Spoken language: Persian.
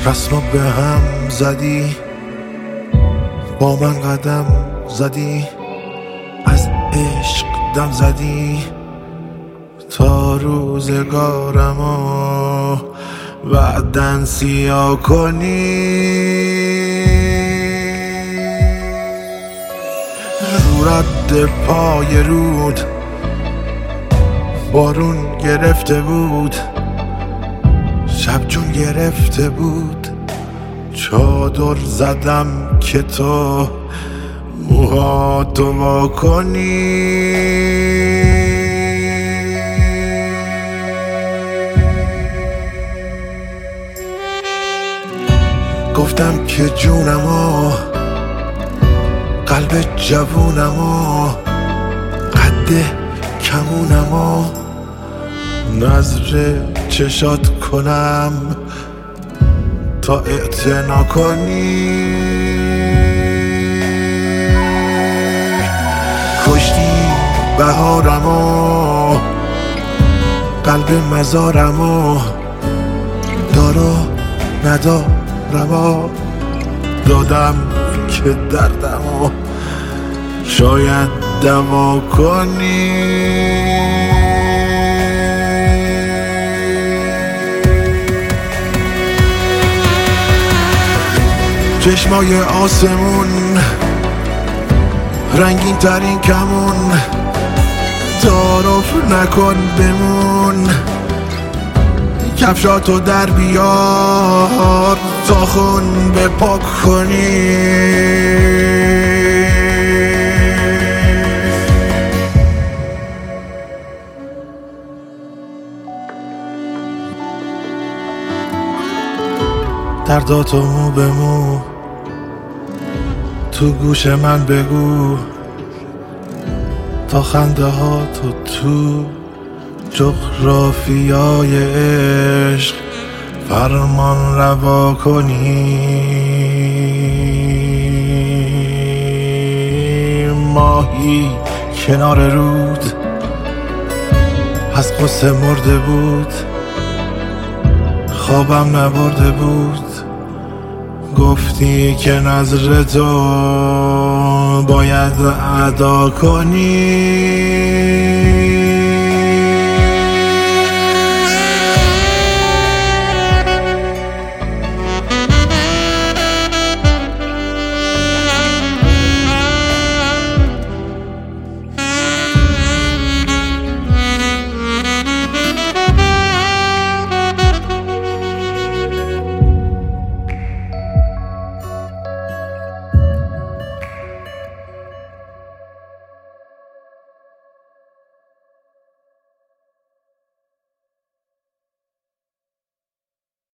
رسمو به هم زدی، با من قدم زدی، از عشق دم زدی، تا روزگارمو بعدن سیاه کنی. رو رد پای رود بارون گرفته بود، شب جون گرفته بود، چادر زدم که تو موهاتو وا کنی. گفتم که جونمو، قلب جوونمو، قد کمونمو نظر چشات کنم تا اعتنا کنی. کشتی بهارمو، قلب مزارمو، دارو ندارمو دادم که دردمو شاید دوا کنی. چشمای آسمون رنگین ترین کمون، تعارف نکن بمون، کفشاتو در بیار تا خون بپاک کنی. درداتو مو به مو تو گوش من بگو، تا خنده ها تو جغرافیای عشق فرمان روا کنی. ماهی کنار رود از غصه مرده بود، خوابم نبرده بود، گفتی که نظر تو باید ادا کنی.